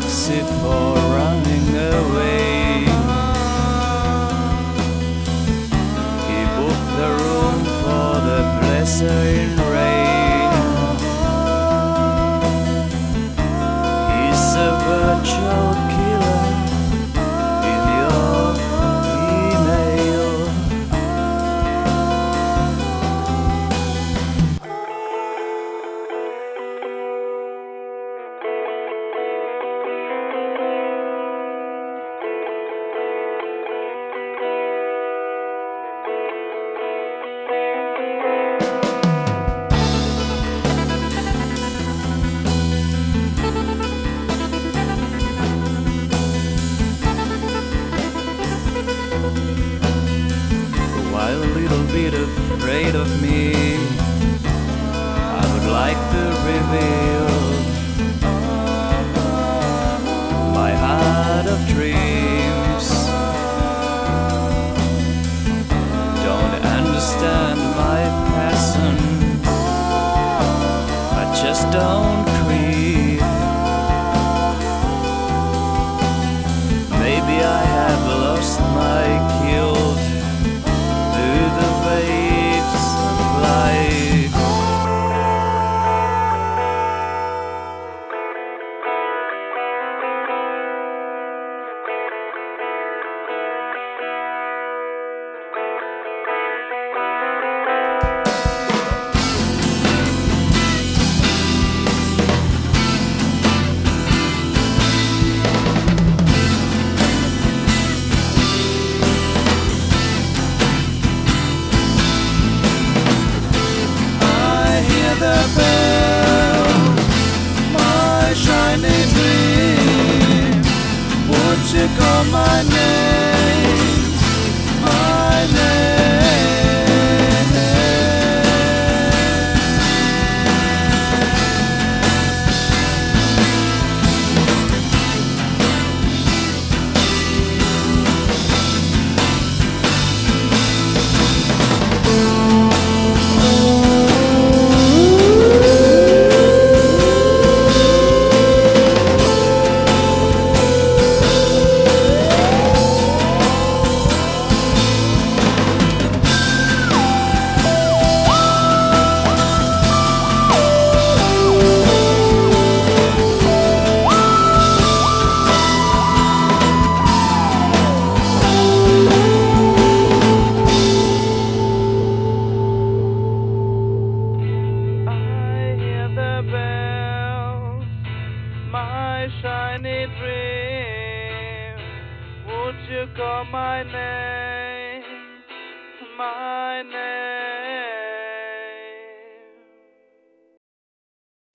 exit for running away. He booked the room for the pleasure in rain. He's a virtual killer in your email. While a little bit afraid of me, I would like to reveal my heart of dreams. Don't understand my passion, I just don't creep. Maybe I have lost my guilt through the waves of life. The bell, my shiny dream. Would you call my name, my my shiny dream. Would you call my name?